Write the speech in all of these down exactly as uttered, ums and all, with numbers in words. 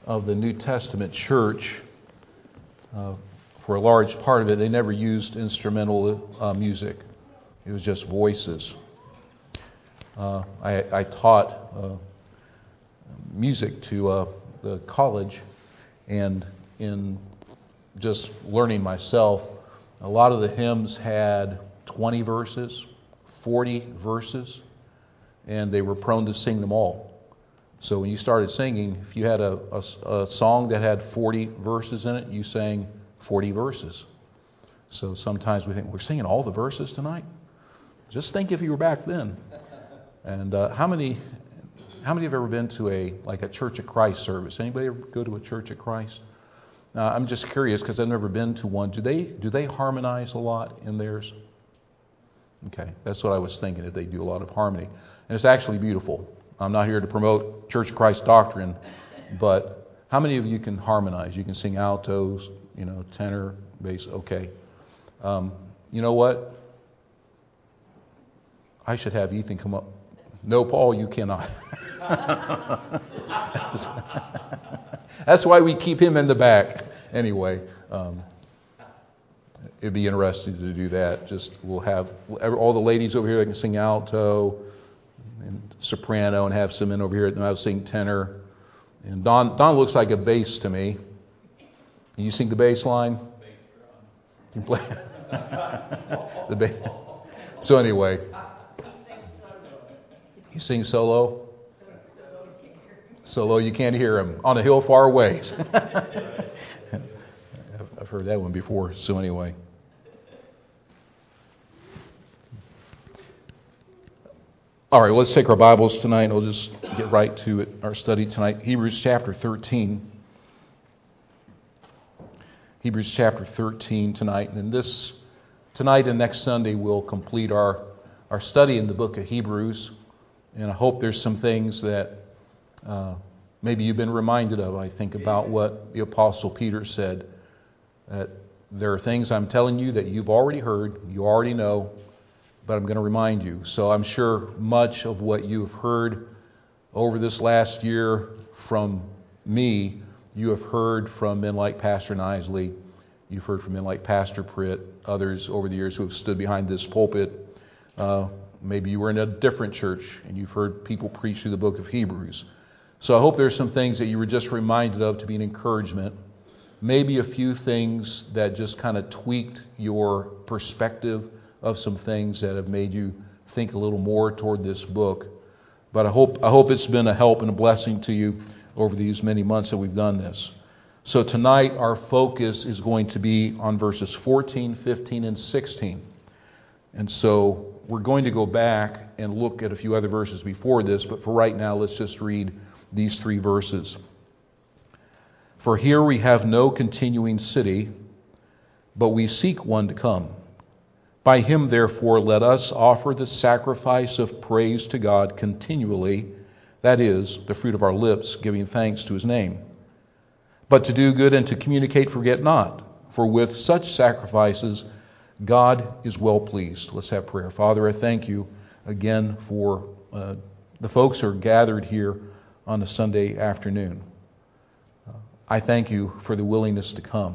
of the New Testament church, uh, for a large part of it, they never used instrumental uh, music. It was just voices. Uh, I, I taught uh, music to uh, the college, and in just learning myself, a lot of the hymns had twenty verses, forty verses, and they were prone to sing them all. So when you started singing, if you had a, a, a song that had forty verses in it, you sang forty verses. So sometimes we think, we're singing all the verses tonight? Just think if you were back then. And uh, how many how many have ever been to a like a Church of Christ service? Anybody ever go to a Church of Christ? Uh, I'm just curious because I've never been to one. Do they do they harmonize a lot in theirs? Okay, that's what I was thinking, that they do a lot of harmony. And it's actually beautiful. I'm not here to promote Church of Christ doctrine, but how many of you can harmonize? You can sing altos, you know, tenor, bass, okay. Um, you know what? I should have Ethan come up. No, Paul, you cannot. That's why we keep him in the back. Anyway, um, it'd be interesting to do that. Just we'll have all the ladies over here that can sing alto and soprano, and have some men over here that know how to sing tenor. And Don, Don looks like a bass to me. Can you sing the bass line? Can you play the bass? So anyway, you sing solo. Solo, you can't hear him on a hill far away. I've heard that one before. So anyway. All right, well, let's take our Bibles tonight and we'll just get right to it, our study tonight. Hebrews chapter thirteen. Hebrews chapter thirteen tonight. And this, tonight and next Sunday, we'll complete our, our study in the book of Hebrews. And I hope there's some things that uh, maybe you've been reminded of. I think about what the Apostle Peter said, that there are things I'm telling you that you've already heard, you already know, but I'm going to remind you. So I'm sure much of what you've heard over this last year from me, you have heard from men like Pastor Nisley, you've heard from men like Pastor Pritt, others over the years who have stood behind this pulpit. Uh, maybe you were in a different church and you've heard people preach through the book of Hebrews. So I hope there's some things that you were just reminded of to be an encouragement. Maybe a few things that just kind of tweaked your perspective of some things that have made you think a little more toward this book. But I hope I hope it's been a help and a blessing to you over these many months that we've done this. So tonight our focus is going to be on verses fourteen, fifteen, and sixteen. And so we're going to go back and look at a few other verses before this, but for right now let's just read these three verses. For here we have no continuing city, but we seek one to come. By him, therefore, let us offer the sacrifice of praise to God continually, that is, the fruit of our lips, giving thanks to his name. But to do good and to communicate, forget not, for with such sacrifices God is well pleased. Let's have prayer. Father, I thank you again for uh, the folks who are gathered here on a Sunday afternoon. Uh, I thank you for the willingness to come.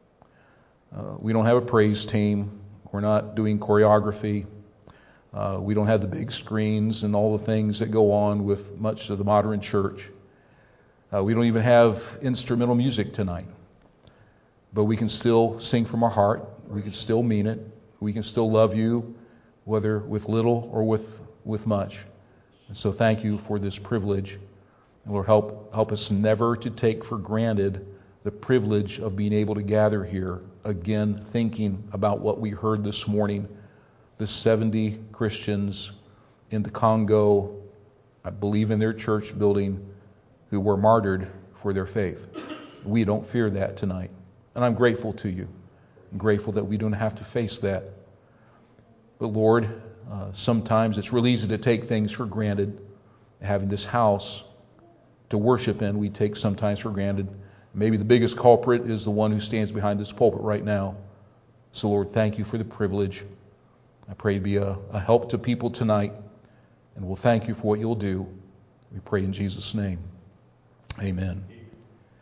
Uh, we don't have a praise team. We're not doing choreography. Uh, we don't have the big screens and all the things that go on with much of the modern church. Uh, we don't even have instrumental music tonight. But we can still sing from our heart. We can still mean it. We can still love you, whether with little or with, with much. And so thank you for this privilege. And Lord, help, help us never to take for granted the privilege of being able to gather here, again thinking about what we heard this morning. The seventy Christians in the Congo, I believe in their church building, who were martyred for their faith. We don't fear that tonight. And I'm grateful to you. I'm grateful that we don't have to face that. But Lord, uh, sometimes it's real easy to take things for granted. Having this house to worship in, we take sometimes for granted. Maybe the biggest culprit is the one who stands behind this pulpit right now. So Lord, thank you for the privilege. I pray be a, a help to people tonight. And we'll thank you for what you'll do. We pray in Jesus' name. Amen.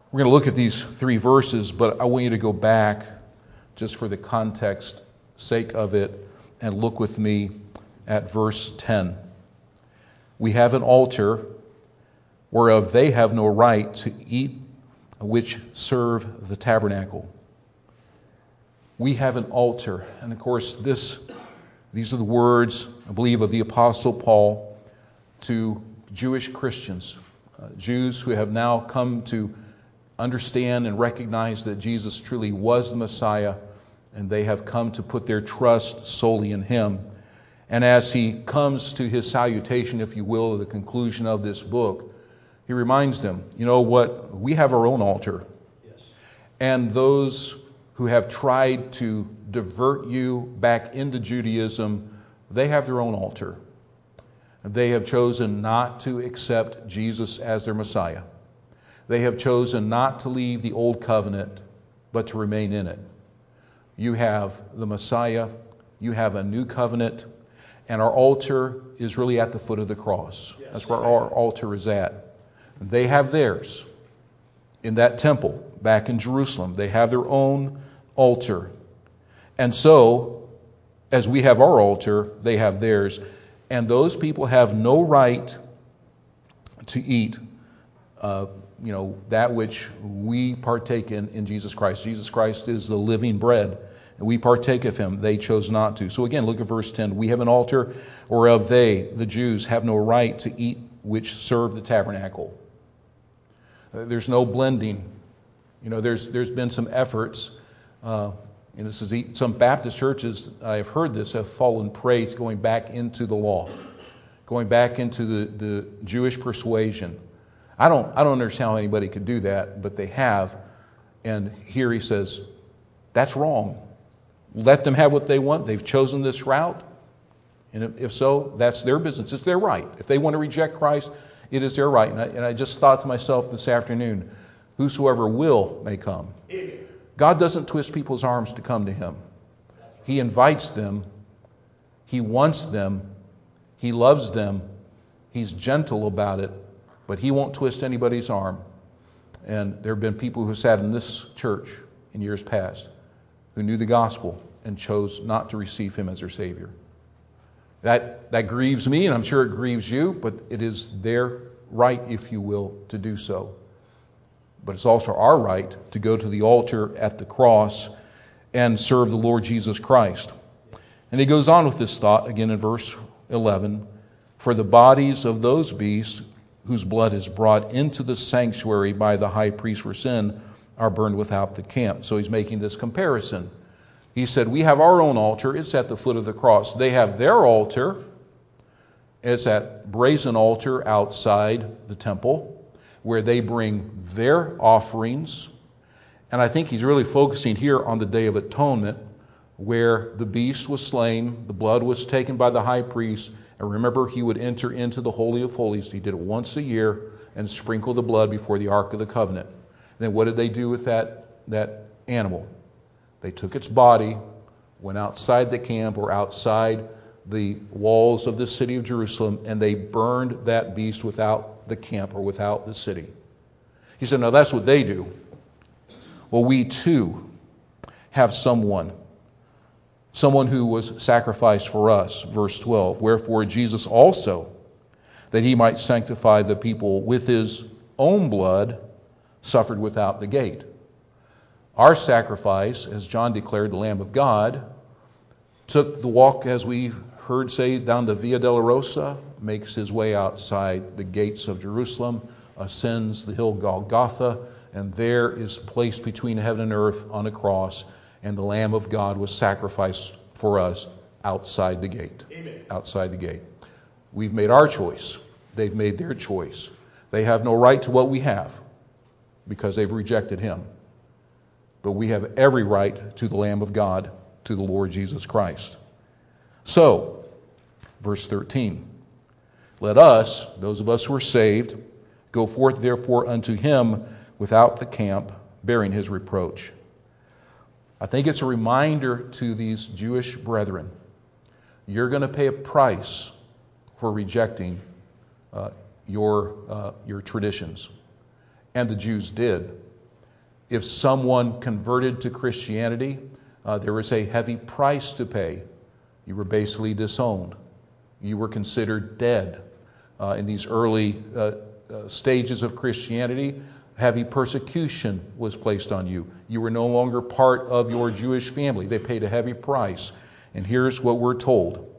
We're going to look at these three verses, but I want you to go back just for the context sake of it and look with me at verse ten. We have an altar whereof they have no right to eat, which serve the tabernacle. We have an altar. And of course, this these are the words, I believe, of the Apostle Paul to Jewish Christians, uh, Jews who have now come to understand and recognize that Jesus truly was the Messiah, and they have come to put their trust solely in Him. And as he comes to his salutation, if you will, at the conclusion of this book, he reminds them, you know what, we have our own altar. Yes. And those who have tried to divert you back into Judaism, they have their own altar. They have chosen not to accept Jesus as their Messiah. They have chosen not to leave the old covenant, but to remain in it. You have the Messiah, you have a new covenant, and our altar is really at the foot of the cross. Yes. That's where our altar is at. They have theirs in that temple back in Jerusalem. They have their own altar. And so, as we have our altar, they have theirs. And those people have no right to eat uh, you know, that which we partake in in Jesus Christ. Jesus Christ is the living bread, and we partake of Him. They chose not to. So again, look at verse ten. We have an altar whereof they, the Jews, have no right to eat, which serve the tabernacle. Uh, there's no blending. You know, there's there's been some efforts. Uh, and this is some Baptist churches, I've heard this, have fallen prey to going back into the law, going back into the, the Jewish persuasion. I don't I don't understand how anybody could do that, but they have. And here he says, that's wrong. Let them have what they want. They've chosen this route. And if so, that's their business. It's their right. If they want to reject Christ, it is their right. And I, and I just thought to myself this afternoon, whosoever will may come. Amen. God doesn't twist people's arms to come to Him. He invites them. He wants them. He loves them. He's gentle about it. But He won't twist anybody's arm. And there have been people who sat in this church in years past who knew the gospel and chose not to receive Him as their Savior. That that grieves me, and I'm sure it grieves you, but it is their right, if you will, to do so. But it's also our right to go to the altar at the cross and serve the Lord Jesus Christ. And he goes on with this thought again in verse eleven. For the bodies of those beasts whose blood is brought into the sanctuary by the high priest for sin are burned without the camp. So he's making this comparison. He said, we have our own altar. It's at the foot of the cross. They have their altar. It's that brazen altar outside the temple where they bring their offerings. And I think he's really focusing here on the Day of Atonement, where the beast was slain, the blood was taken by the high priest, and remember, he would enter into the Holy of Holies. He did it once a year and sprinkle the blood before the Ark of the Covenant. Then what did they do with that, that animal? They took its body, went outside the camp or outside the walls of the city of Jerusalem, and they burned that beast without the camp or without the city. He said, now that's what they do. Well, we too have someone, someone who was sacrificed for us. Verse twelve, wherefore Jesus also, that he might sanctify the people with his own blood, suffered without the gate. Our sacrifice, as John declared, the Lamb of God, took the walk, as we heard say, down the Via Dolorosa, makes his way outside the gates of Jerusalem, ascends the hill Golgotha, and there is placed between heaven and earth on a cross, and the Lamb of God was sacrificed for us outside the gate. Amen. Outside the gate. We've made our choice. They've made their choice. They have no right to what we have because they've rejected him. But we have every right to the Lamb of God, to the Lord Jesus Christ. So, verse thirteen, let us, those of us who are saved, go forth therefore unto him without the camp, bearing his reproach. I think it's a reminder to these Jewish brethren, you're going to pay a price for rejecting uh, your uh, your traditions. And the Jews did. If someone converted to Christianity, uh, there was a heavy price to pay. You were basically disowned. You were considered dead. Uh, in these early uh, uh, stages of Christianity, heavy persecution was placed on you. You were no longer part of your Jewish family. They paid a heavy price. And here's what we're told.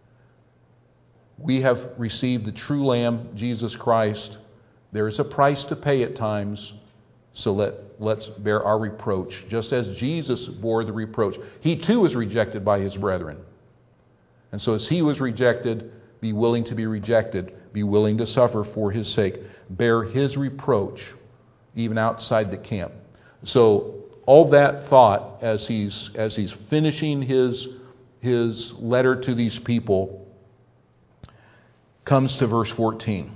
We have received the true Lamb, Jesus Christ. There is a price to pay at times, so let, let's bear our reproach. Just as Jesus bore the reproach. He too was rejected by his brethren. And so as he was rejected, be willing to be rejected. Be willing to suffer for his sake. Bear his reproach, even outside the camp. So all that thought as he's as he's finishing his his letter to these people comes to verse fourteen.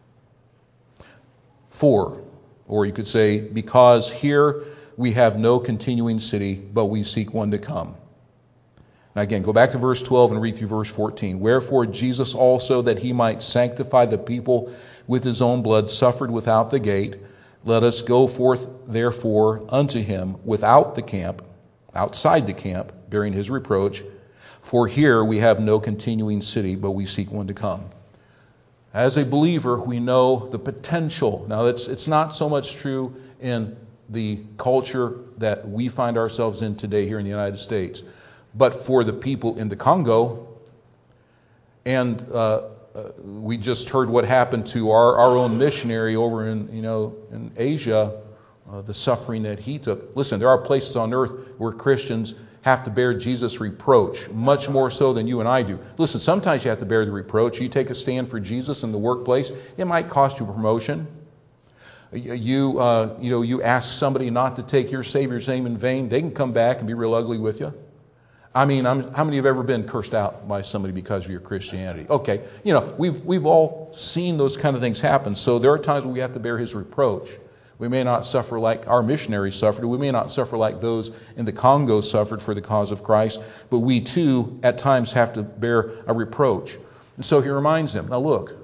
For, or you could say, because here we have no continuing city, but we seek one to come. Now again, go back to verse twelve and read through verse fourteen. Wherefore Jesus also, that he might sanctify the people with his own blood, suffered without the gate. Let us go forth therefore unto him without the camp, outside the camp, bearing his reproach. For here we have no continuing city, but we seek one to come. As a believer, we know the potential. Now, it's it's not so much true in the culture that we find ourselves in today here in the United States, but for the people in the Congo, and uh, uh, we just heard what happened to our, our own missionary over in you know in Asia, uh, the suffering that he took. Listen, there are places on earth where Christians have to bear Jesus' reproach, much more so than you and I do. Listen, sometimes you have to bear the reproach. You take a stand for Jesus in the workplace, it might cost you promotion. You, uh, you know, you ask somebody not to take your Savior's name in vain, they can come back and be real ugly with you. I mean, I'm, how many have ever been cursed out by somebody because of your Christianity? Okay, you know, we've we've all seen those kind of things happen. So there are times when we have to bear his reproach. We may not suffer like our missionaries suffered. We may not suffer like those in the Congo suffered for the cause of Christ. But we too, at times, have to bear a reproach. And so he reminds them. Now look,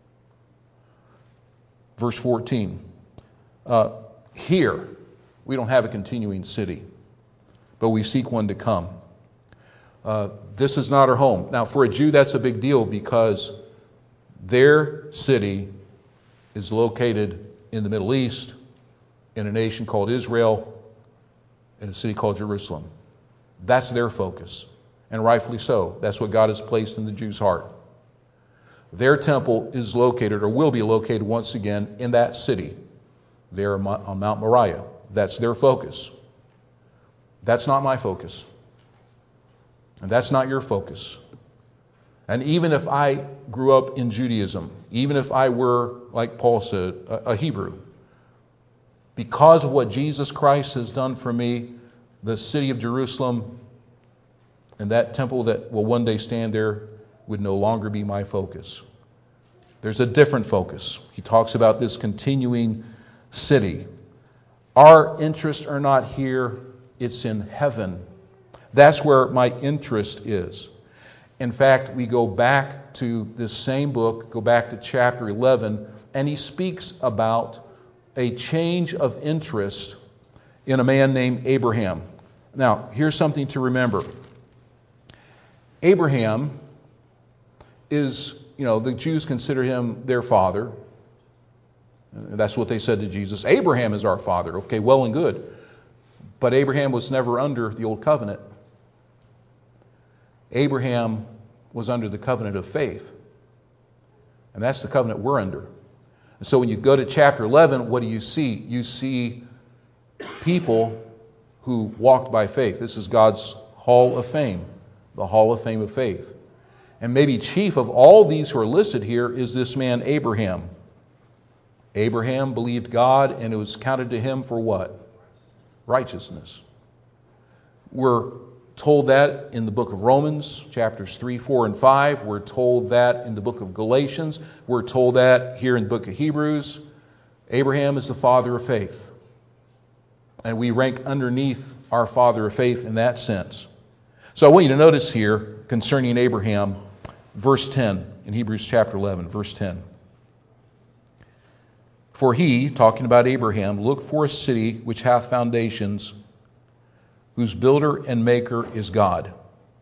verse fourteen. Uh, here, we don't have a continuing city, but we seek one to come. Uh, this is not our home. Now, for a Jew, that's a big deal because their city is located in the Middle East, in a nation called Israel, in a city called Jerusalem. That's their focus, and rightfully so. That's what God has placed in the Jew's heart. Their temple is located, or will be located once again, in that city, there on Mount Moriah. That's their focus. That's not my focus. And that's not your focus. And even if I grew up in Judaism, even if I were, like Paul said, a, a Hebrew, because of what Jesus Christ has done for me, the city of Jerusalem and that temple that will one day stand there would no longer be my focus. There's a different focus. He talks about this continuing city. Our interests are not here, it's in heaven. That's where my interest is. In fact, we go back to this same book, go back to chapter eleven, and he speaks about a change of interest in a man named Abraham. Now, here's something to remember. Abraham is, you know, the Jews consider him their father. That's what they said to Jesus. Abraham is our father. Okay, well and good. But Abraham was never under the old covenant. Abraham was under the covenant of faith. And that's the covenant we're under. And so when you go to chapter eleven, what do you see? You see people who walked by faith. This is God's hall of fame, the hall of fame of faith. And maybe chief of all these who are listed here is this man Abraham. Abraham believed God, and it was counted to him for what? Righteousness. We're told that in the book of Romans, chapters three, four, and five. We're told that in the book of Galatians. We're told that here in the book of Hebrews. Abraham is the father of faith. And we rank underneath our father of faith in that sense. So I want you to notice here, concerning Abraham, verse ten, in Hebrews chapter eleven, verse ten. For he, talking about Abraham, looked for a city which hath foundations, whose builder and maker is God.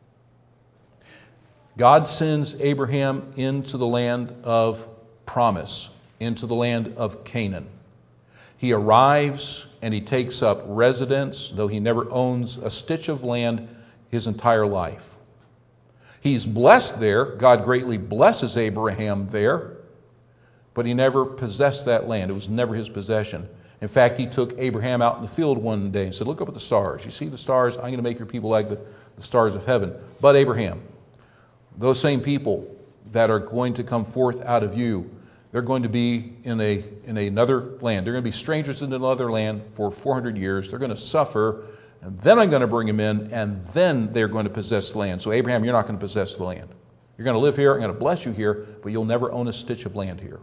God sends Abraham into the land of promise, into the land of Canaan. He arrives and he takes up residence, though he never owns a stitch of land his entire life. He's blessed there. God greatly blesses Abraham there, but he never possessed that land. It was never his possession. In fact, he took Abraham out in the field one day and said, look up at the stars. You see the stars? I'm going to make your people like the, the stars of heaven. But Abraham, those same people that are going to come forth out of you, they're going to be in a in another land. They're going to be strangers in another land for four hundred years. They're going to suffer, and then I'm going to bring them in, and then they're going to possess the land. So Abraham, you're not going to possess the land. You're going to live here. I'm going to bless you here, but you'll never own a stitch of land here.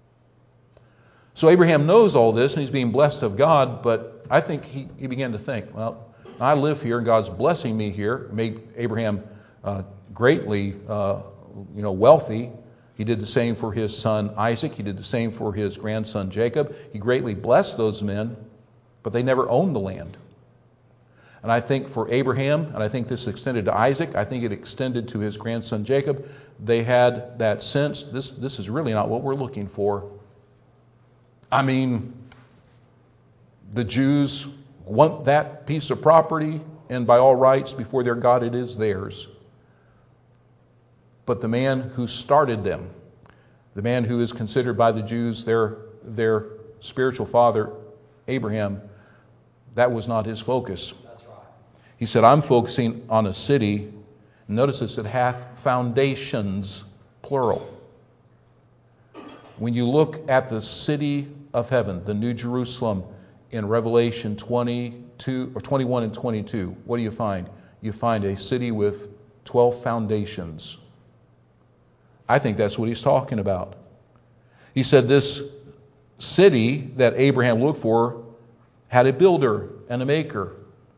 So Abraham knows all this, and he's being blessed of God, but I think he, he began to think, well, I live here, and God's blessing me here. Made Abraham uh, greatly uh, you know, wealthy. He did the same for his son Isaac. He did the same for his grandson Jacob. He greatly blessed those men, but they never owned the land. And I think for Abraham, and I think this extended to Isaac, I think it extended to his grandson Jacob, they had that sense, this, this is really not what we're looking for. I mean, the Jews want that piece of property, and by all rights, before their God, it is theirs. But the man who started them, the man who is considered by the Jews their, their spiritual father, Abraham, that was not his focus. That's right. He said, I'm focusing on a city. Notice this, it hath foundations, plural. When you look at the city of heaven, the New Jerusalem, in Revelation twenty-two or twenty-one and twenty-two, what do you find? You find a city with twelve foundations. I think that's what he's talking about. He said this city that Abraham looked for had a builder and a maker.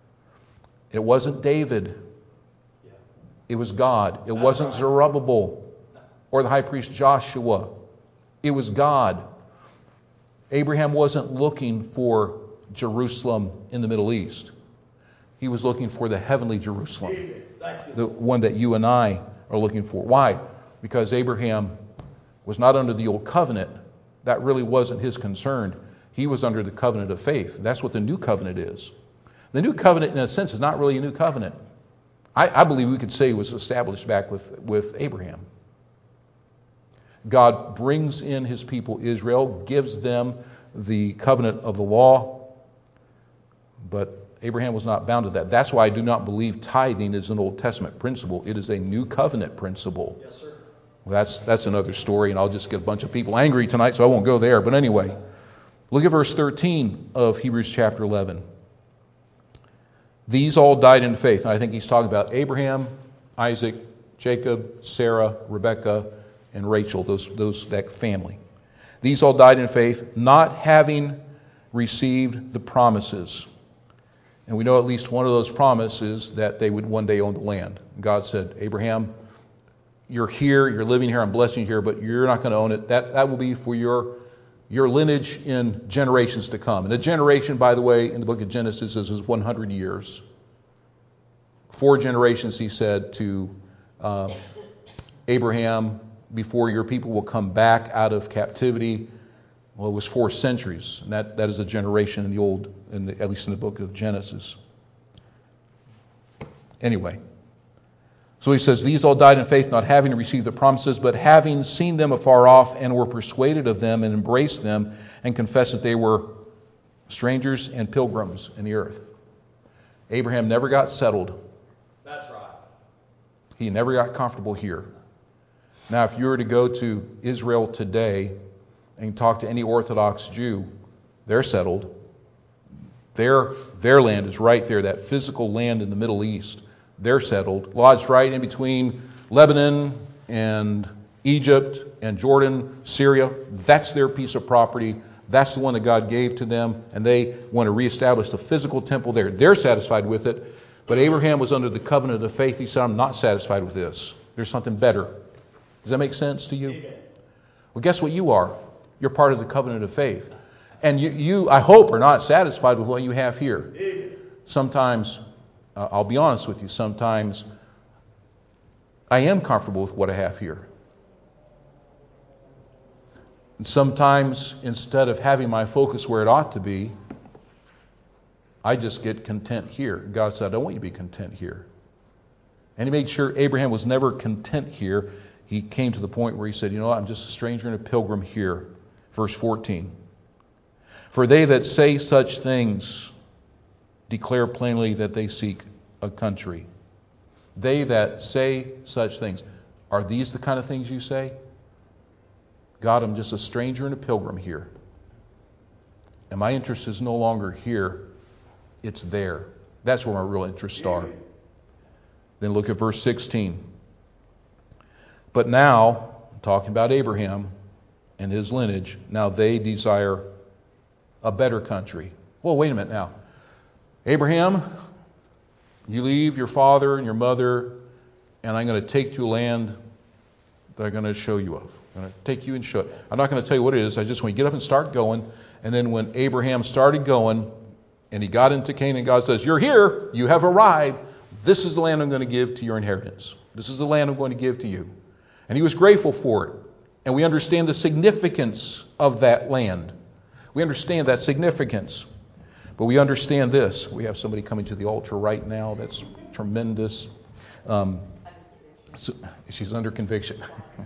It wasn't David. It was God. It wasn't Zerubbabel or the high priest Joshua. It was God. Abraham wasn't looking for Jerusalem in the Middle East. He was looking for the heavenly Jerusalem, the one that you and I are looking for. Why? Because Abraham was not under the old covenant. That really wasn't his concern. He was under the covenant of faith. That's what the new covenant is. The new covenant, in a sense, is not really a new covenant. I, I believe we could say it was established back with, with Abraham. God brings in his people Israel, gives them the covenant of the law, but Abraham was not bound to that. That's why I do not believe tithing is an Old Testament principle. It is a new covenant principle. Yes, sir. Well, that's that's another story, and I'll just get a bunch of people angry tonight, so I won't go there. But anyway, look at verse thirteen of Hebrews chapter eleven. These all died in faith. And I think he's talking about Abraham, Isaac, Jacob, Sarah, Rebekah, and Rachel, those, those that family. These all died in faith, not having received the promises. And we know at least one of those promises that they would one day own the land. God said, Abraham, you're here, you're living here, I'm blessing you here, but you're not going to own it. That, that will be for your, your lineage in generations to come. And a generation, by the way, in the book of Genesis is, is one hundred years. Four generations, he said, to uh, Abraham, before your people will come back out of captivity. Well, it was four centuries, and that, that is a generation in the old, in the, at least in the book of Genesis. Anyway, so he says, these all died in faith, not having received the promises, but having seen them afar off, and were persuaded of them, and embraced them, and confessed that they were strangers and pilgrims in the earth. Abraham never got settled. That's right. He never got comfortable here. Now, if you were to go to Israel today and talk to any Orthodox Jew, they're settled. Their, their land is right there, that physical land in the Middle East. They're settled, lodged right in between Lebanon and Egypt and Jordan, Syria. That's their piece of property. That's the one that God gave to them, and they want to reestablish the physical temple there. They're satisfied with it, but Abraham was under the covenant of faith. He said, I'm not satisfied with this. There's something better. Does that make sense to you? Amen. Well, guess what you are? You're part of the covenant of faith. And you, you, I hope, are not satisfied with what you have here. Sometimes, uh, I'll be honest with you, sometimes I am comfortable with what I have here. And sometimes, instead of having my focus where it ought to be, I just get content here. God said, I don't want you to be content here. And he made sure Abraham was never content here. He came to the point where he said, you know what, I'm just a stranger and a pilgrim here. Verse fourteen. For they that say such things declare plainly that they seek a country. They that say such things. Are these the kind of things you say? God, I'm just a stranger and a pilgrim here. And my interest is no longer here. It's there. That's where my real interests are. Then look at verse sixteen. But now, talking about Abraham and his lineage, now they desire a better country. Well, wait a minute now. Abraham, you leave your father and your mother, and I'm going to take you to a land that I'm going to show you of. I'm going to take you and show it. I'm not going to tell you what it is. I just want you to get up and start going. And then when Abraham started going, and he got into Canaan, God says, you're here. You have arrived. This is the land I'm going to give to your inheritance. This is the land I'm going to give to you. And he was grateful for it. And we understand the significance of that land. We understand that significance. But we understand this. We have somebody coming to the altar right now. That's tremendous. Um, so she's under conviction.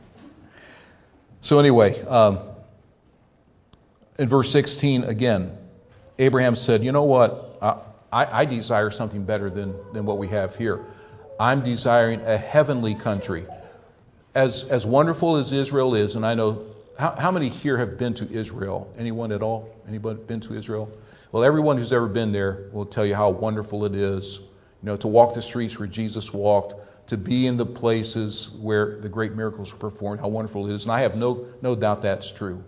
So anyway, um, in verse sixteen again, Abraham said, you know what? I, I, I desire something better than, than what we have here. I'm desiring a heavenly country. As as wonderful as Israel is, and I know, how, how many here have been to Israel? Anyone at all? Anybody been to Israel? Well, everyone who's ever been there will tell you how wonderful it is, you know, to walk the streets where Jesus walked, to be in the places where the great miracles were performed, how wonderful it is. And I have no no doubt that's true.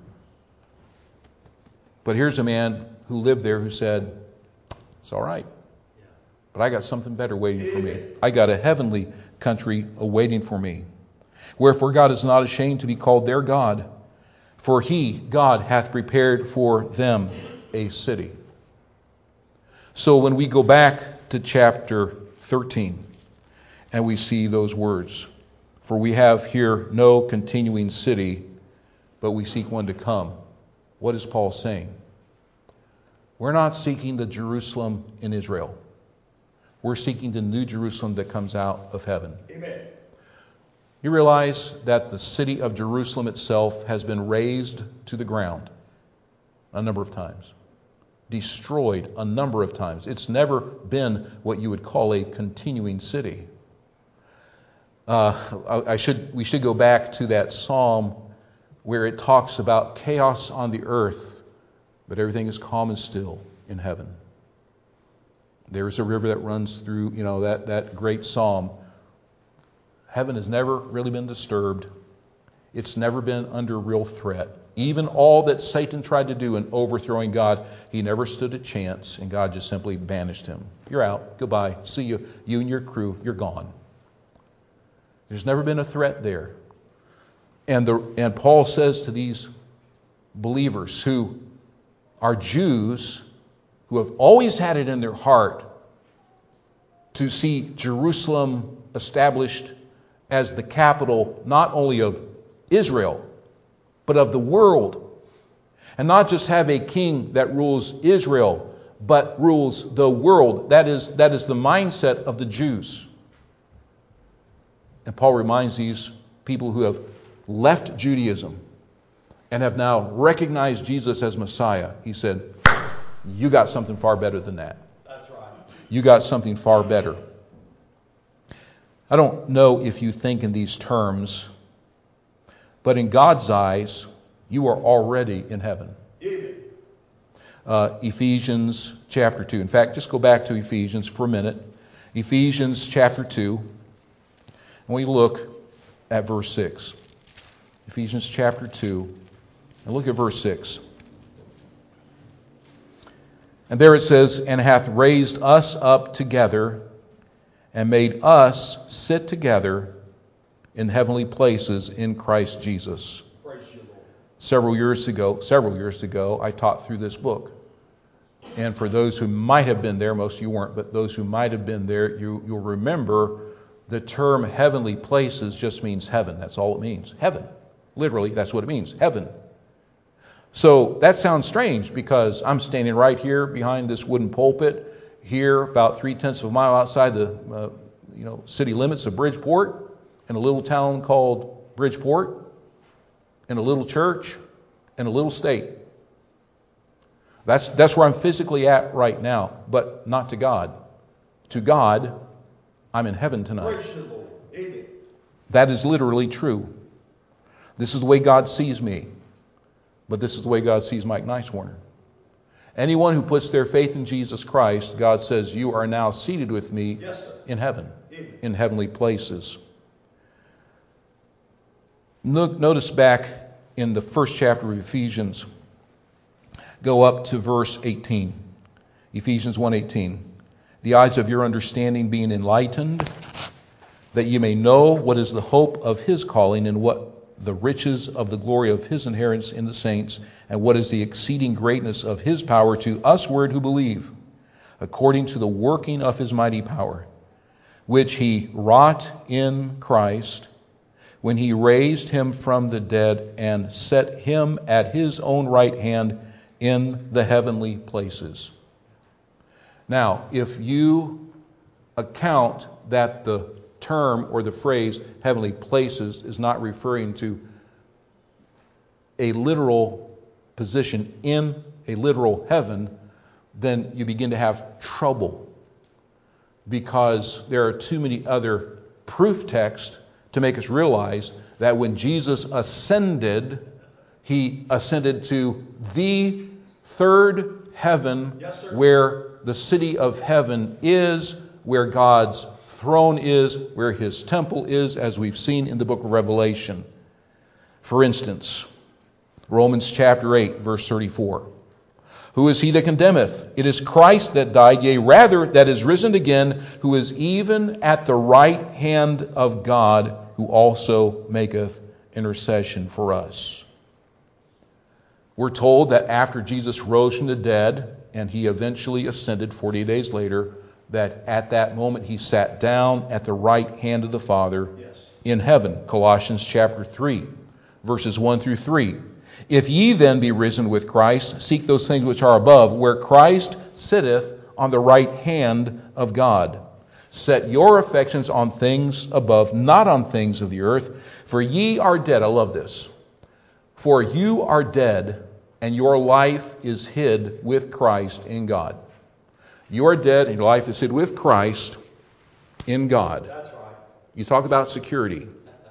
But here's a man who lived there who said, it's all right, but I got something better waiting for me. I got a heavenly country awaiting for me. Wherefore God is not ashamed to be called their God, for he, God, hath prepared for them a city. So when we go back to chapter thirteen, and we see those words, for we have here no continuing city, but we seek one to come. What is Paul saying? We're not seeking the Jerusalem in Israel. We're seeking the new Jerusalem that comes out of heaven. Amen. You realize that the city of Jerusalem itself has been razed to the ground a number of times. Destroyed a number of times. It's never been what you would call a continuing city. Uh, I should we should go back to that psalm where it talks about chaos on the earth, but everything is calm and still in heaven. There is a river that runs through, you know, that, that great psalm. Heaven has never really been disturbed. It's never been under real threat. Even all that Satan tried to do in overthrowing God, he never stood a chance, and God just simply banished him. You're out. Goodbye. See you. You and your crew, you're gone. There's never been a threat there. And the and Paul says to these believers who are Jews, who have always had it in their heart to see Jerusalem established as the capital not only of Israel, but of the world. And not just have a king that rules Israel, but rules the world. That is, that is the mindset of the Jews. And Paul reminds these people who have left Judaism and have now recognized Jesus as Messiah. He said, you got something far better than that. That's right. You got something far better. I don't know if you think in these terms, but in God's eyes, you are already in heaven. Uh, Ephesians chapter two. In fact, just go back to Ephesians for a minute. Ephesians chapter two. And we look at verse six. Ephesians chapter two. And look at verse six. And there it says, and hath raised us up together and made us sit together in heavenly places in Christ Jesus. Praise you, Lord. Several years ago, several years ago, I taught through this book. And for those who might have been there, most of you weren't, but those who might have been there, you, you'll remember the term heavenly places just means heaven. That's all it means. Heaven. Literally, that's what it means. Heaven. So that sounds strange because I'm standing right here behind this wooden pulpit here about three-tenths of a mile outside the uh, you know city limits of Bridgeport in a little town called Bridgeport, in a little church, in a little state. That's, that's where I'm physically at right now, but not to God. To God, I'm in heaven tonight. That is literally true. This is the way God sees me, but this is the way God sees Mike Nicewarner. Anyone who puts their faith in Jesus Christ, God says, you are now seated with me yes, in heaven, Amen. In heavenly places. Look, notice back in the first chapter of Ephesians, go up to verse eighteen. Ephesians one eighteen. The eyes of your understanding being enlightened, that you may know what is the hope of his calling and what the riches of the glory of his inheritance in the saints, and what is the exceeding greatness of his power to usward who believe, according to the working of his mighty power, which he wrought in Christ, when he raised him from the dead and set him at his own right hand in the heavenly places. Now, if you account that the term or the phrase heavenly places is not referring to a literal position in a literal heaven, then you begin to have trouble, because there are too many other proof texts to make us realize that when Jesus ascended, he ascended to the third heaven, yes, where the city of heaven is, where God's throne is, where his temple is, as we've seen in the book of Revelation. For instance, Romans chapter eight, verse thirty-four. Who is he that condemneth? It is Christ that died, yea, rather that is risen again, who is even at the right hand of God, who also maketh intercession for us. We're told that after Jesus rose from the dead, and he eventually ascended forty days later, that at that moment he sat down at the right hand of the Father yes. in heaven. Colossians chapter three, verses one through three. If ye then be risen with Christ, seek those things which are above, where Christ sitteth on the right hand of God. Set your affections on things above, not on things of the earth. For ye are dead. I love this. For you are dead, and your life is hid with Christ in God. You are dead, and your life is hid with Christ in God. That's right. You talk about security.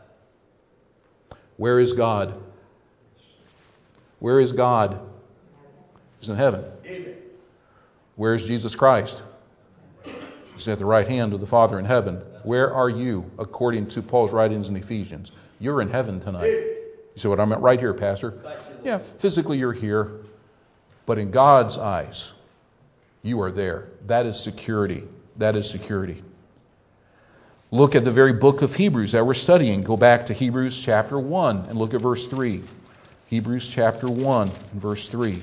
Where is God? Where is God? He's in heaven. Amen. Where is Jesus Christ? He's at the right hand of the Father in heaven. Where are you, according to Paul's writings in Ephesians? You're in heaven tonight. You say, what, I'm at right here, Pastor? Yeah, physically you're here, but in God's eyes, you are there. That is security. That is security. Look at the very book of Hebrews that we're studying. Go back to Hebrews chapter one and look at verse three. Hebrews chapter one and verse three.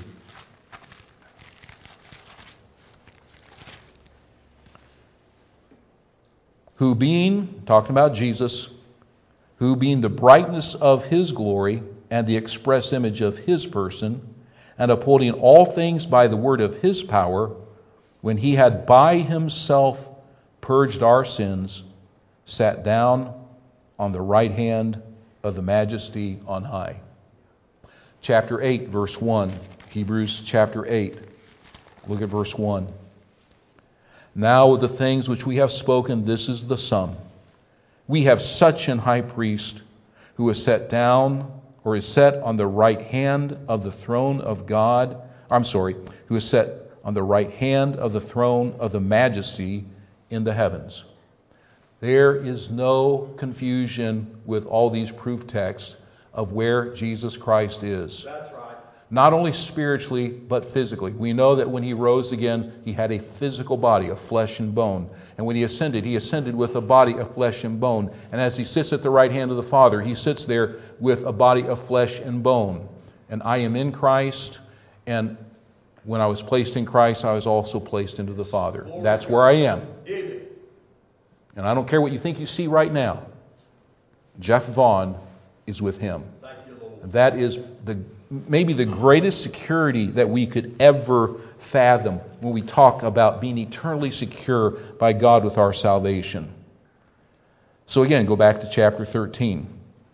Who being, talking about Jesus, who being the brightness of his glory and the express image of his person, and upholding all things by the word of his power, when he had by himself purged our sins, sat down on the right hand of the majesty on high. Chapter eight, verse one. Hebrews chapter eight. Look at verse one. Now of the things which we have spoken, this is the sum. We have such an high priest who is set down, or is set on the right hand of the throne of God. I'm sorry, who is set on the right hand of the throne of the majesty in the heavens. There is no confusion with all these proof texts of where Jesus Christ is. That's right. Not only spiritually, but physically. We know that when he rose again, he had a physical body of flesh and bone. And when he ascended, he ascended with a body of flesh and bone. And as he sits at the right hand of the Father, he sits there with a body of flesh and bone. And I am in Christ, and when I was placed in Christ, I was also placed into the Father. That's where I am. And I don't care what you think you see right now. Jeff Vaughn is with Him. That is the maybe the greatest security that we could ever fathom when we talk about being eternally secure by God with our salvation. So again, go back to chapter thirteen.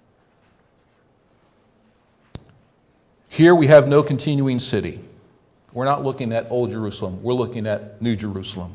Here we have no continuing city. We're not looking at Old Jerusalem. We're looking at New Jerusalem.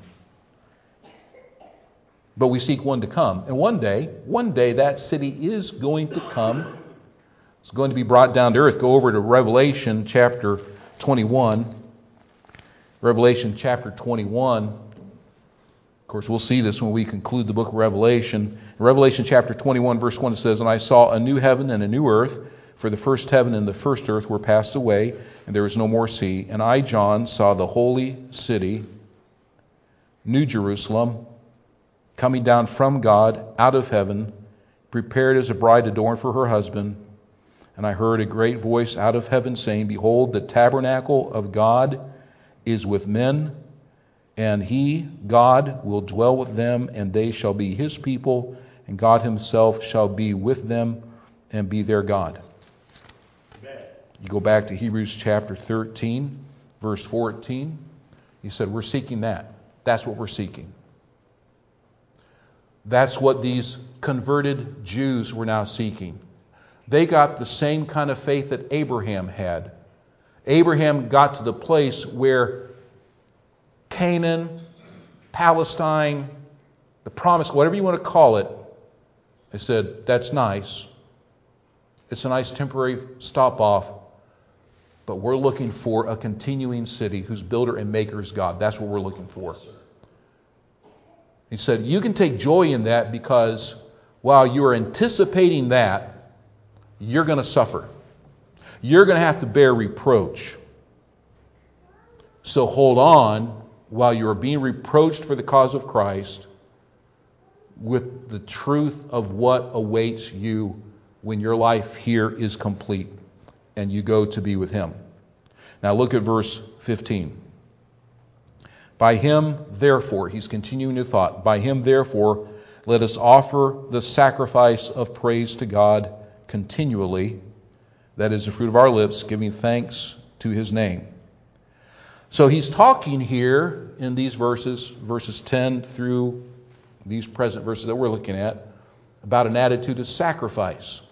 But we seek one to come. And one day, one day that city is going to come. It's going to be brought down to earth. Go over to Revelation chapter twenty-one. Revelation chapter twenty-one. Of course, we'll see this when we conclude the book of Revelation. In Revelation chapter twenty-one, verse one, it says, "And I saw a new heaven and a new earth, for the first heaven and the first earth were passed away, and there was no more sea. And I, John, saw the holy city, New Jerusalem, coming down from God out of heaven, prepared as a bride adorned for her husband. And I heard a great voice out of heaven saying, Behold, the tabernacle of God is with men, and He, God, will dwell with them, and they shall be His people, and God Himself shall be with them and be their God." You go back to Hebrews chapter thirteen, verse fourteen. He said, we're seeking that. That's what we're seeking. That's what these converted Jews were now seeking. They got the same kind of faith that Abraham had. Abraham got to the place where Canaan, Palestine, the promise, whatever you want to call it, they said, that's nice. It's a nice temporary stop-off. But we're looking for a continuing city whose builder and maker is God. That's what we're looking for. He said, you can take joy in that because while you are anticipating that, you're going to suffer. You're going to have to bear reproach. So hold on while you are being reproached for the cause of Christ with the truth of what awaits you when your life here is complete and you go to be with Him. Now look at verse fifteen. By Him, therefore, he's continuing the thought, by Him, therefore, let us offer the sacrifice of praise to God continually. That is the fruit of our lips, giving thanks to His name. So he's talking here in these verses, verses ten through these present verses that we're looking at, about an attitude of sacrifice.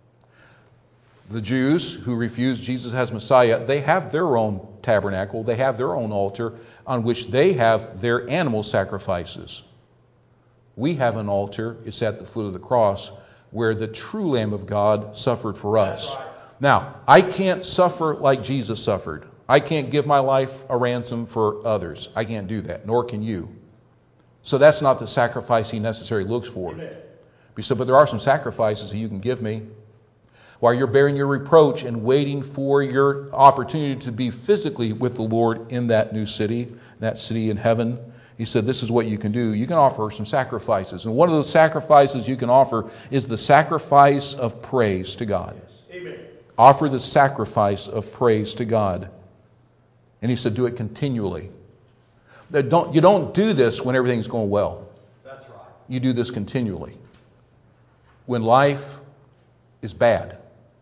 The Jews who refused Jesus as Messiah, they have their own tabernacle, they have their own altar on which they have their animal sacrifices. We have an altar, it's at the foot of the cross, where the true Lamb of God suffered for us. Right. Now, I can't suffer like Jesus suffered. I can't give my life a ransom for others. I can't do that, nor can you. So that's not the sacrifice He necessarily looks for. Amen. He said, but there are some sacrifices that you can give me. While you're bearing your reproach and waiting for your opportunity to be physically with the Lord in that new city, that city in heaven, He said, this is what you can do. You can offer some sacrifices. And one of those sacrifices you can offer is the sacrifice of praise to God. Amen. Offer the sacrifice of praise to God. And He said, do it continually. Don't, you don't do this when everything's going well. That's right. You do this continually. When life is bad.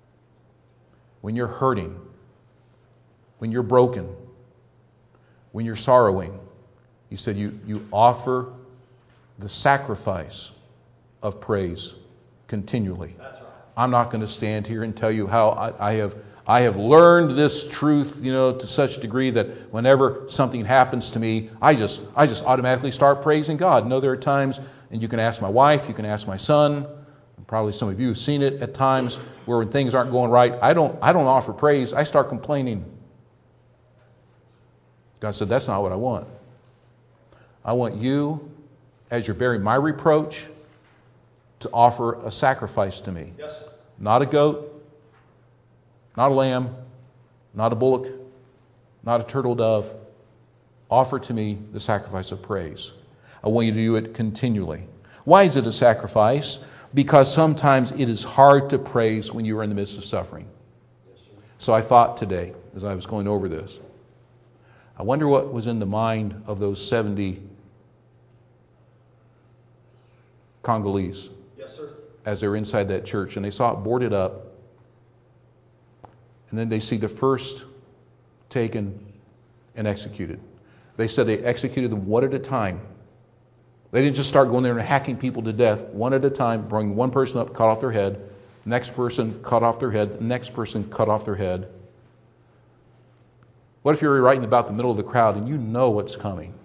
When you're hurting. When you're broken. When you're sorrowing. He said you, you offer the sacrifice of praise continually. That's right. I'm not going to stand here and tell you how I, I have I have learned this truth, you know, to such a degree that whenever something happens to me, I just I just automatically start praising God. No, there are times, and you can ask my wife, you can ask my son, and probably some of you have seen it at times where when things aren't going right, I don't I don't offer praise, I start complaining. God said, that's not what I want. I want you, as you're bearing my reproach, to offer a sacrifice to me. Yes. Not a goat, not a lamb, not a bullock, not a turtle dove. Offer to me the sacrifice of praise. I want you to do it continually. Why is it a sacrifice? Because sometimes it is hard to praise when you are in the midst of suffering. Yes, So I thought today, as I was going over this, I wonder what was in the mind of those seventy Congolese. Yes, sir. As they were inside that church, and they saw it boarded up, and then they see the first taken and executed. They said they executed them one at a time. They didn't just start going there and hacking people to death one at a time, bringing one person up, cut off their head, next person cut off their head, next person cut off their head. What if you're right in about the middle of the crowd and you know what's coming?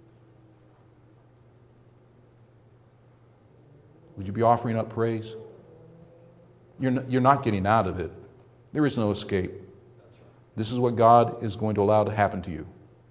Would you be offering up praise? You're not, you're not getting out of it. There is no escape. This is what God is going to allow to happen to you.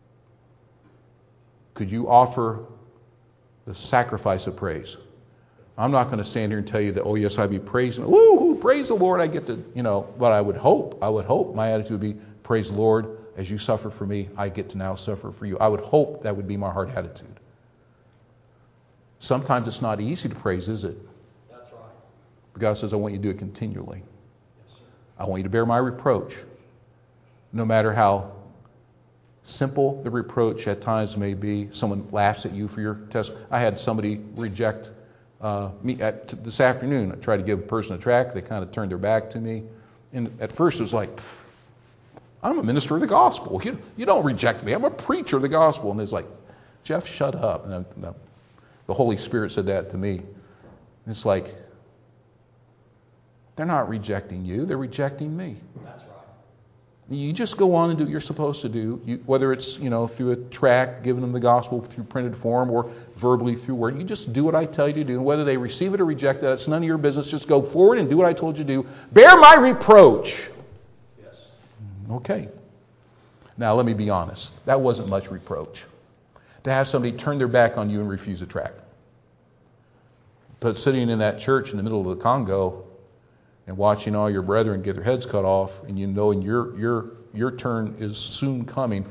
Could you offer the sacrifice of praise? I'm not going to stand here and tell you that, oh yes, I'd be praising. Ooh, praise the Lord. I get to, you know, but I would hope, I would hope my attitude would be, praise the Lord, as you suffer for me, I get to now suffer for you. I would hope that would be my heart attitude. Sometimes it's not easy to praise, is it? That's right. But God says, I want you to do it continually. Yes, sir. I want you to bear my reproach. No matter how simple the reproach at times may be, someone laughs at you for your test. I had somebody reject uh, me at, t- this afternoon. I tried to give a person a tract. They kind of turned their back to me. And at first it was like, I'm a minister of the gospel. You, you don't reject me. I'm a preacher of the gospel. And it's like, Jeff, shut up. And I, no, the Holy Spirit said that to me. And it's like, they're not rejecting you. They're rejecting me. That's right. You just go on and do what you're supposed to do, you, whether it's, you know, through a tract, giving them the gospel through printed form, or verbally through word. You just do what I tell you to do. And whether they receive it or reject it, that's none of your business. Just go forward and do what I told you to do. Bear my reproach. Yes. Okay. Now, let me be honest. That wasn't much reproach. To have somebody turn their back on you and refuse a tract. But sitting in that church in the middle of the Congo and watching all your brethren get their heads cut off, and you knowing your your your turn is soon coming,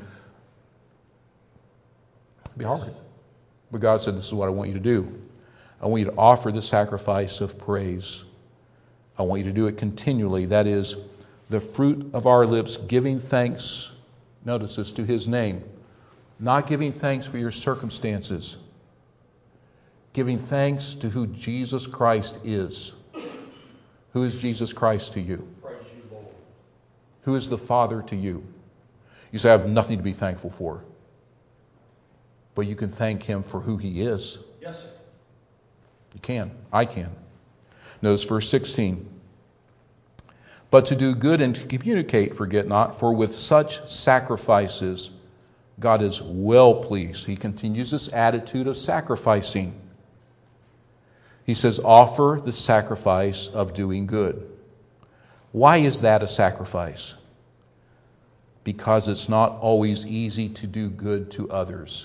it'd be hard. But God said, this is what I want you to do. I want you to offer the sacrifice of praise. I want you to do it continually. That is, the fruit of our lips, giving thanks, notice this, to His name. Not giving thanks for your circumstances. Giving thanks to who Jesus Christ is. Who is Jesus Christ to you? Praise you, Lord. Who is the Father to you? You say, I have nothing to be thankful for. But you can thank Him for who He is. Yes, sir. You can. I can. Notice verse sixteen. But to do good and to communicate, forget not, for with such sacrifices God is well pleased. He continues this attitude of sacrificing. He says, offer the sacrifice of doing good. Why is that a sacrifice? Because it's not always easy to do good to others.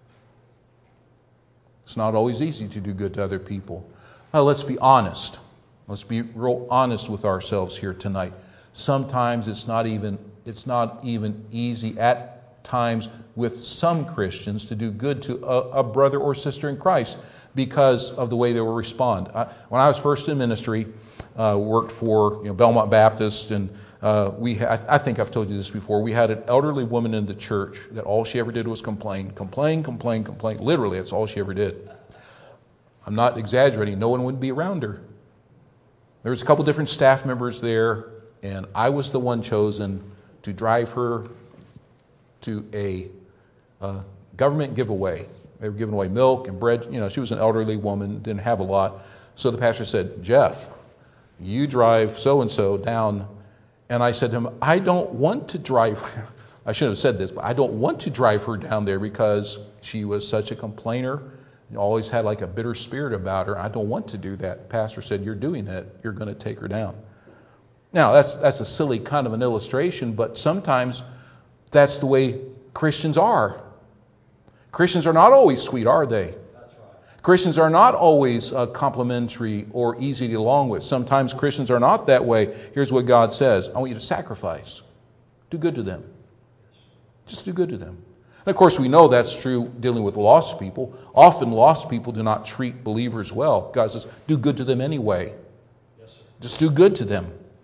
It's not always easy to do good to other people. Now, let's be honest. Let's be real honest with ourselves here tonight. Sometimes it's not even it's not even easy at times with some Christians to do good to a, a brother or sister in Christ because of the way they will respond. I, when I was first in ministry, uh, worked for you know, Belmont Baptist, and uh, we ha- I think I've told you this before. We had an elderly woman in the church that all she ever did was complain, complain, complain, complain. Literally, that's all she ever did. I'm not exaggerating. No one would be around her. There was a couple different staff members there, and I was the one chosen to drive her to a uh, government giveaway. They were giving away milk and bread. You know, she was an elderly woman, didn't have a lot. So the pastor said, Jeff, you drive so-and-so down. And I said to him, I don't want to drive her. I shouldn't have said this, but I don't want to drive her down there because she was such a complainer. You always had like a bitter spirit about her. I don't want to do that. The pastor said, you're doing it. You're going to take her down. Now, that's that's a silly kind of an illustration, but sometimes that's the way Christians are. Christians are not always sweet, are they? That's right. Christians are not always uh, complimentary or easy to get along with. Sometimes Christians are not that way. Here's what God says. I want you to sacrifice. Do good to them. Just do good to them. And of course, we know that's true dealing with lost people. Often lost people do not treat believers well. God says, do good to them anyway. Yes, sir. Just do good to them.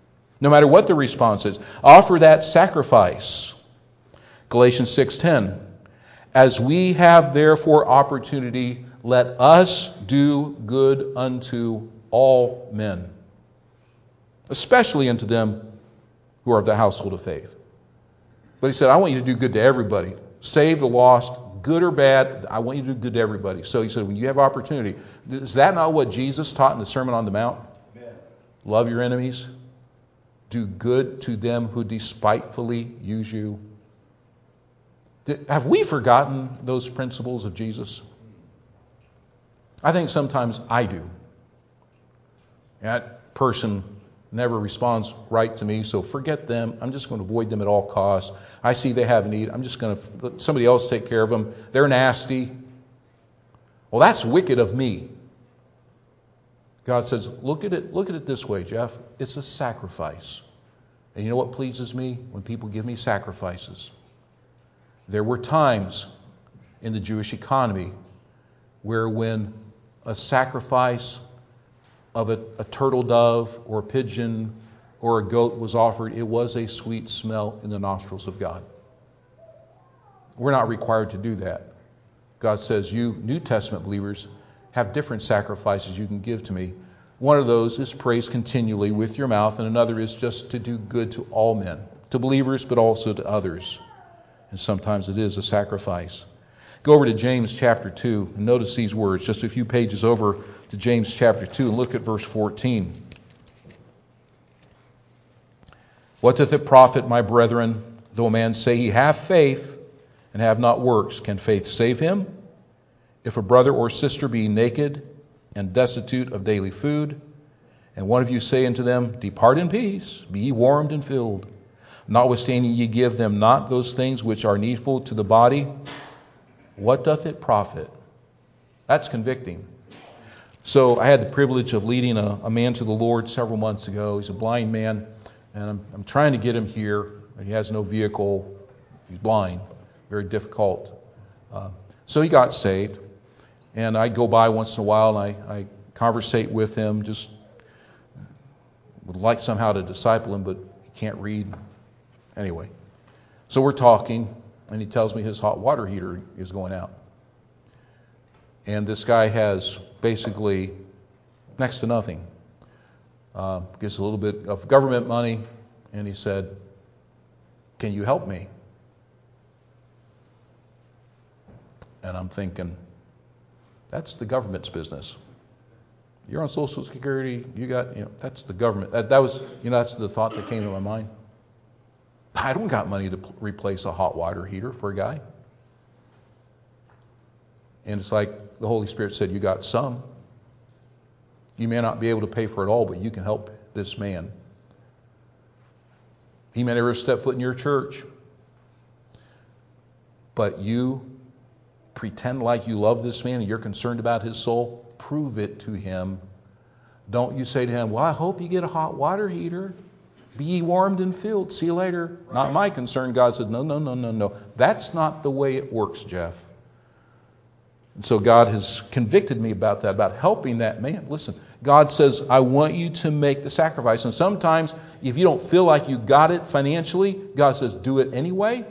No matter what the response is, offer that sacrifice. Galatians six ten. As we have therefore opportunity, let us do good unto all men, especially unto them who are of the household of faith. But he said, I want you to do good to everybody. Saved or lost, good or bad, I want you to do good to everybody. So he said, when you have opportunity, is that not what Jesus taught in the Sermon on the Mount? Amen. Love your enemies. Do good to them who despitefully use you. Have we forgotten those principles of Jesus? I think sometimes I do. That person never responds right to me, so forget them. I'm just going to avoid them at all costs. I see they have a need. I'm just going to let somebody else take care of them. They're nasty. Well, that's wicked of me. God says, look at it, look at it this way, Jeff. It's a sacrifice. And you know what pleases me? When people give me sacrifices. There were times in the Jewish economy where when a sacrifice of a, a turtle dove or a pigeon or a goat was offered, it was a sweet smell in the nostrils of God. We're not required to do that. God says, you New Testament believers have different sacrifices you can give to me. One of those is praise continually with your mouth, and another is just to do good to all men, to believers, but also to others. And sometimes it is a sacrifice. Go over to James chapter two and notice these words, just a few pages over to James chapter two, and look at verse fourteen. What doth it profit, my brethren, though a man say he have faith and have not works? Can faith save him? If a brother or sister be naked and destitute of daily food, and one of you say unto them, depart in peace, be ye warmed and filled, notwithstanding ye give them not those things which are needful to the body, what doth it profit? That's convicting. So I had the privilege of leading a, a man to the Lord several months ago. He's a blind man, and I'm, I'm trying to get him here. He has no vehicle. He's blind. Very difficult. Uh, so he got saved. And I go by once in a while, and I, I conversate with him, just would like somehow to disciple him, but he can't read. Anyway, so we're talking, and he tells me his hot water heater is going out. And this guy has basically next to nothing. Uh, gets a little bit of government money, and he said, can you help me? And I'm thinking, that's the government's business. You're on Social Security, you got, you know, that's the government. That, that was, you know, that's the thought that came to my mind. I don't got money to pl- replace a hot water heater for a guy. And it's like the Holy Spirit said, you got some. You may not be able to pay for it all, but you can help this man. He may never step foot in your church, but you pretend like you love this man and you're concerned about his soul. Prove it to him. Don't you say to him, well, I hope you get a hot water heater. Be ye warmed and filled. See you later. Right. Not my concern. God said, no, no, no, no, no. That's not the way it works, Jeff. And so God has convicted me about that, about helping that man. Listen, God says, I want you to make the sacrifice. And sometimes if you don't feel like you got it financially, God says, do it anyway.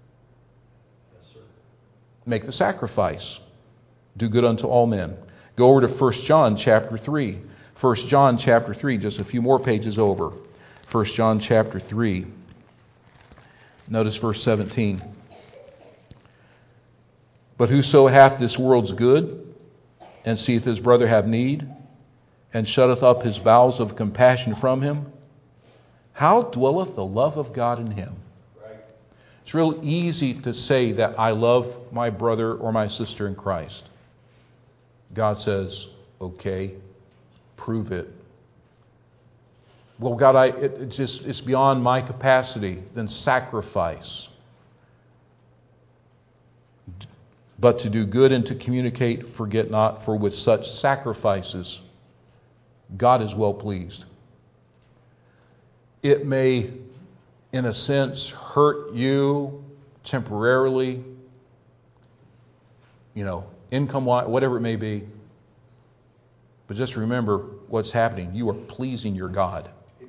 Make the sacrifice. Do good unto all men. Go over to First John chapter three. First John chapter three, just a few more pages over. First John chapter three. Notice verse seventeen. But whoso hath this world's good, and seeth his brother have need, and shutteth up his bowels of compassion from him, how dwelleth the love of God in him? It's real easy to say that I love my brother or my sister in Christ. God says, okay, prove it. Well, God, I it, it just it's beyond my capacity. Then sacrifice. But to do good and to communicate, forget not, for with such sacrifices, God is well pleased. It may, in a sense, hurt you temporarily, you know, income-wise, whatever it may be. But just remember what's happening. You are pleasing your God. Amen.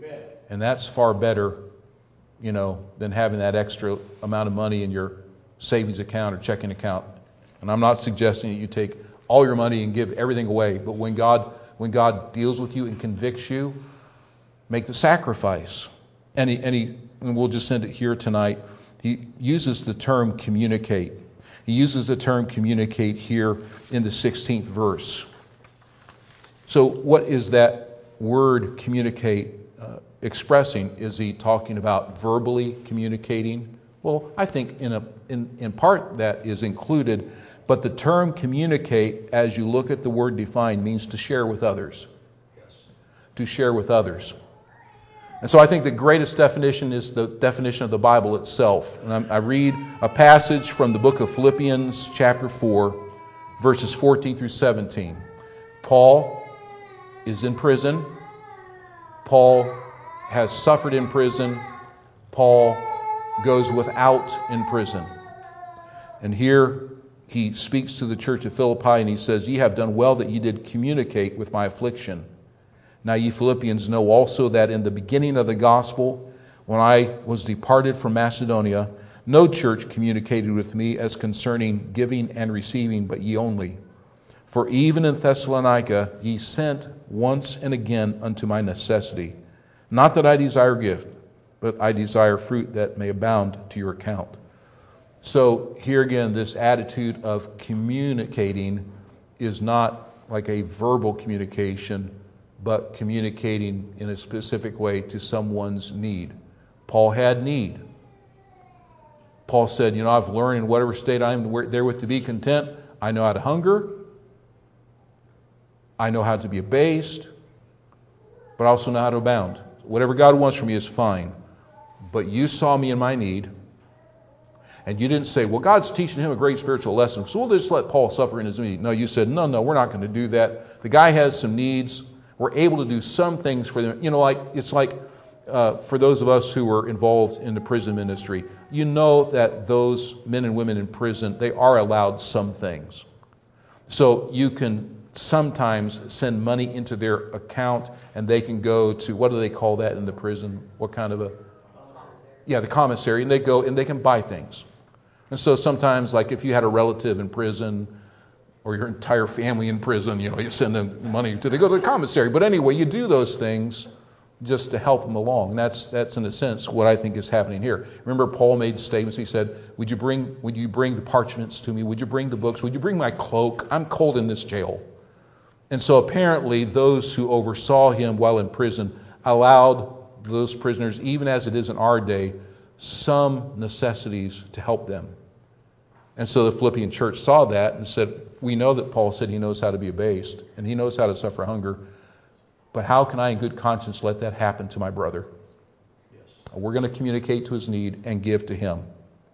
And that's far better, you know, than having that extra amount of money in your savings account or checking account. And I'm not suggesting that you take all your money and give everything away. But when God, when God deals with you and convicts you, make the sacrifice. And he, and he, and we'll just send it here tonight. He uses the term communicate. He uses the term communicate here in the sixteenth verse. So what is that word communicate uh, expressing? Is he talking about verbally communicating? Well, I think in a in, in part that is included, but the term communicate, as you look at the word defined, means to share with others. Yes. To share with others. And so I think the greatest definition is the definition of the Bible itself. And I'm, I read a passage from the book of Philippians chapter four, verses fourteen through seventeen. Paul is in prison. Paul has suffered in prison. Paul goes without in prison. And here he speaks to the church of Philippi and he says, "Ye have done well that ye did communicate with my affliction. Now ye Philippians know also that in the beginning of the gospel, when I was departed from Macedonia, no church communicated with me as concerning giving and receiving, but ye only. For even in Thessalonica ye sent once and again unto my necessity. Not that I desire gift, but I desire fruit that may abound to your account." So here again, this attitude of communicating is not like a verbal communication, but communicating in a specific way to someone's need. Paul had need. Paul said, you know, I've learned in whatever state I'm therewith to be content. I know how to hunger. I know how to be abased. But I also know how to abound. Whatever God wants from me is fine. But you saw me in my need. And you didn't say, well, God's teaching him a great spiritual lesson, so we'll just let Paul suffer in his need. No, you said, no, no, we're not going to do that. The guy has some needs. We're able to do some things for them. You know, like it's like uh, for those of us who were involved in the prison ministry, you know that those men and women in prison, they are allowed some things. So you can sometimes send money into their account and they can go to, what do they call that in the prison? What kind of a... Yeah, the commissary. And they go and they can buy things. And so sometimes, like if you had a relative in prison or your entire family in prison, you know, you send them money to, they go to the commissary. But anyway, you do those things just to help them along. And that's, that's in a sense what I think is happening here. Remember, Paul made statements. He said, would you bring, would you bring the parchments to me? Would you bring the books? Would you bring my cloak? I'm cold in this jail. And so apparently those who oversaw him while in prison allowed those prisoners, even as it is in our day, some necessities to help them. And so the Philippian church saw that and said, we know that Paul said he knows how to be abased and he knows how to suffer hunger, but how can I in good conscience let that happen to my brother? Yes. We're going to communicate to his need and give to him.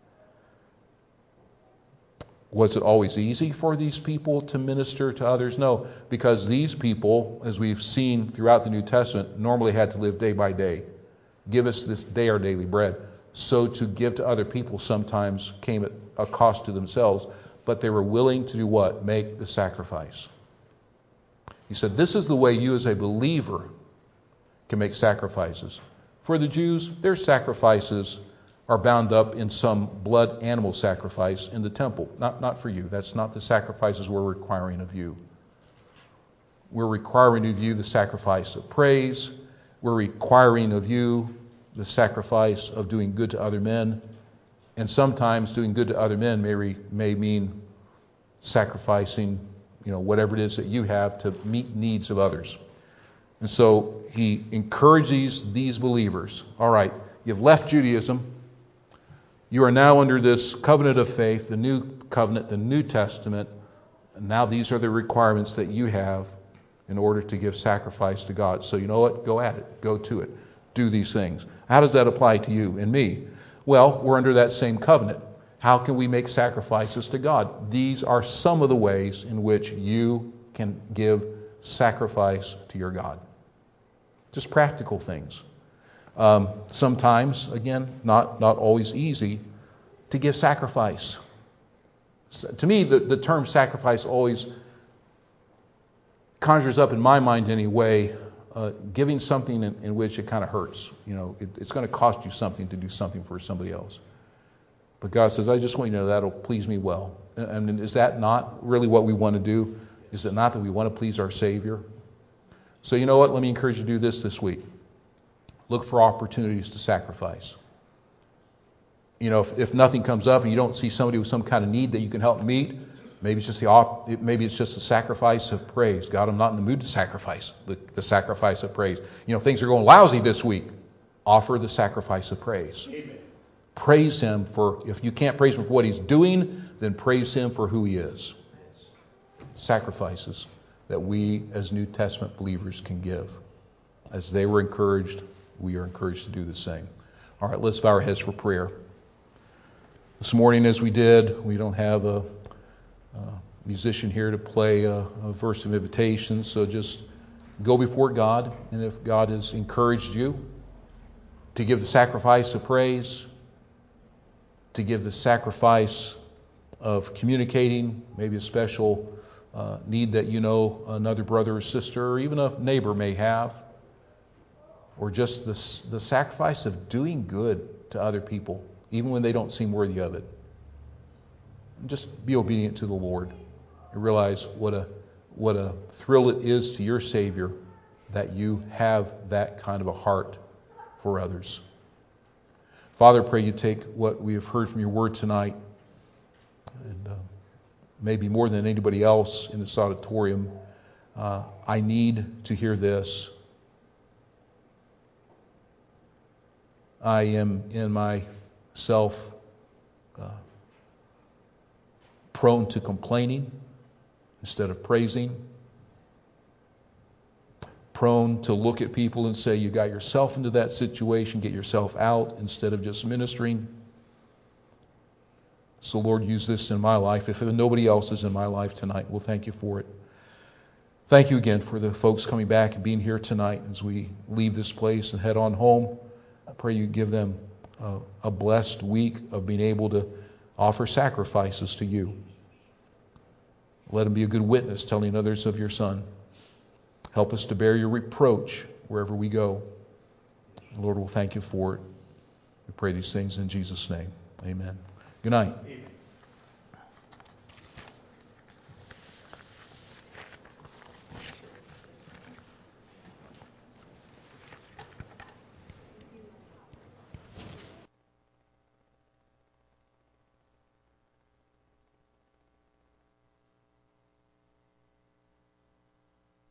Was it always easy for these people to minister to others? No, because these people, as we've seen throughout the New Testament, normally had to live day by day. Give us this day our daily bread. So to give to other people sometimes came at a cost to themselves, but they were willing to do what? Make the sacrifice. He said, this is the way you as a believer can make sacrifices. For the Jews, their sacrifices are bound up in some blood animal sacrifice in the temple. Not, not for you. That's not the sacrifices we're requiring of you. We're requiring of you the sacrifice of praise. We're requiring of you the sacrifice of doing good to other men. And sometimes doing good to other men may, re, may mean sacrificing, you know, whatever it is that you have to meet needs of others. And so he encourages these believers. All right, you've left Judaism. You are now under this covenant of faith, the new covenant, the New Testament. And now these are the requirements that you have in order to give sacrifice to God. So you know what? Go at it. Go to it. Do these things. How does that apply to you and me? Well, we're under that same covenant. How can we make sacrifices to God? These are some of the ways in which you can give sacrifice to your God. Just practical things. Um, sometimes, again, not, not always easy to give sacrifice. So, to me, the, the term sacrifice always conjures up in my mind anyway uh, giving something in, in which it kind of hurts. You know, it, it's going to cost you something to do something for somebody else. But God says, I just want you to know that'll please me well. And, and is that not really what we want to do? Is it not that we want to please our Savior? So you know what? Let me encourage you to do this this week. Look for opportunities to sacrifice. You know, if, if nothing comes up and you don't see somebody with some kind of need that you can help meet, maybe it's just the op- maybe it's just a sacrifice of praise. God, I'm not in the mood to sacrifice. The, the sacrifice of praise. You know, things are going lousy this week. Offer the sacrifice of praise. Amen. Praise Him for, if you can't praise Him for what He's doing, then praise Him for who He is. Sacrifices that we as New Testament believers can give. As they were encouraged, we are encouraged to do the same. All right, let's bow our heads for prayer. This morning, as we did, we don't have a, a musician here to play a, a verse of invitation, so just go before God, and if God has encouraged you to give the sacrifice of praise, to give the sacrifice of communicating, maybe a special uh, need that you know another brother or sister or even a neighbor may have, or just the, the sacrifice of doing good to other people, even when they don't seem worthy of it. Just be obedient to the Lord and realize what a what a thrill it is to your Savior that you have that kind of a heart for others. Father, I pray you take what we have heard from your word tonight, and uh, maybe more than anybody else in this auditorium, uh, I need to hear this. I am in myself uh, prone to complaining instead of praising, prone to look at people and say, you got yourself into that situation, get yourself out, instead of just ministering. So Lord, use this in my life. If nobody else is in my life tonight, we'll thank you for it. Thank you again for the folks coming back and being here tonight as we leave this place and head on home. I pray you give them a, a blessed week of being able to offer sacrifices to you. Let them be a good witness, telling others of your Son. Help us to bear your reproach wherever we go. Lord, we'll thank you for it. We pray these things in Jesus' name. Amen. Good night. Amen.